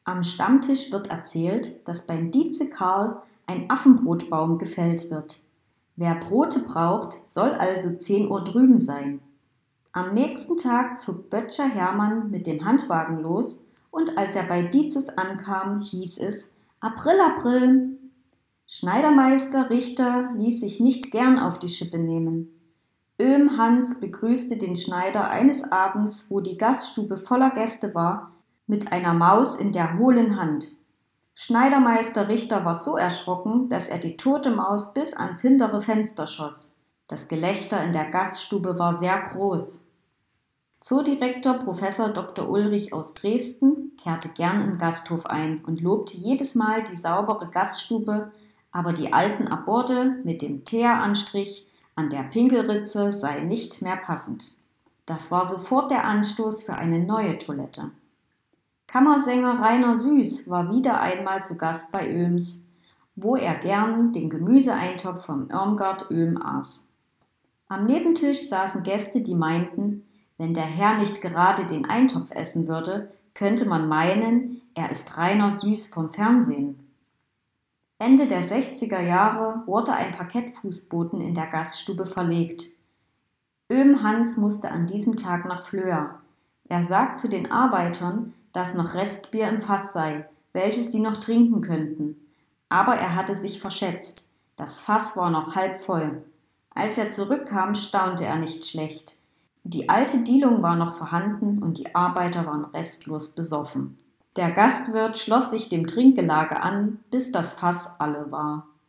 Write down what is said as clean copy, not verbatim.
Am Stammtisch wird erzählt, dass beim Dietze Karl ein Affenbrotbaum gefällt wird. Wer Brote braucht, soll also 10 Uhr drüben sein. Am nächsten Tag zog Böttcher Hermann mit dem Handwagen los und als er bei Dietzes ankam, hieß es: April, April! Schneidermeister Richter ließ sich nicht gern auf die Schippe nehmen. Öhm Hans begrüßte den Schneider eines Abends, wo die Gaststube voller Gäste war, mit einer Maus in der hohlen Hand. Schneidermeister Richter war so erschrocken, dass er die tote Maus bis ans hintere Fenster schoss. Das Gelächter in der Gaststube war sehr groß. Zoodirektor Professor Dr. Ulrich aus Dresden kehrte gern im Gasthof ein und lobte jedes Mal die saubere Gaststube, aber die alten Aborde mit dem Teeranstrich an der Pinkelritze seien nicht mehr passend. Das war sofort der Anstoß für eine neue Toilette. Kammersänger Rainer Süß war wieder einmal zu Gast bei Öhms, wo er gern den Gemüseeintopf vom Irmgard Öhm aß. Am Nebentisch saßen Gäste, die meinten, wenn der Herr nicht gerade den Eintopf essen würde, könnte man meinen, er ist Rainer Süß vom Fernsehen. Ende der 60er Jahre wurde ein Parkettfußboden in der Gaststube verlegt. Öhm Hans musste an diesem Tag nach Flöa. Er sagt zu den Arbeitern, dass noch Restbier im Fass sei, welches sie noch trinken könnten. Aber er hatte sich verschätzt. Das Fass war noch halb voll. Als er zurückkam, staunte er nicht schlecht. Die alte Dielung war noch vorhanden und die Arbeiter waren restlos besoffen. Der Gastwirt schloss sich dem Trinkgelage an, bis das Fass alle war.